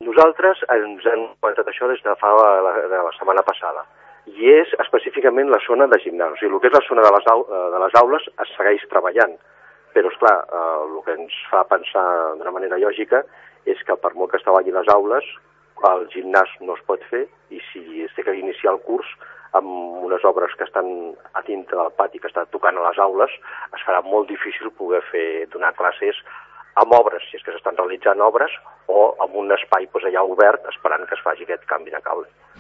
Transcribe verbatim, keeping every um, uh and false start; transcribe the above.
Nosaltres ens hem comentat això des de fa la, de la setmana passada, i és específicament la zona de gimnàs. O sigui, el que és la zona de les, au, de les aules es segueix treballant, però, esclar, eh, el que ens fa pensar d'una manera lògica és que per molt que es treballi les aules, el gimnàs no es pot fer, i si es té que iniciar el curs amb unes obres que estan a dintre del pati, que estan tocant a les aules, es farà molt difícil poder fer donar classes amb obres, si és que s'estan realitzant obres, o amb un espai doncs, allà obert esperant que es faci aquest canvi de cable.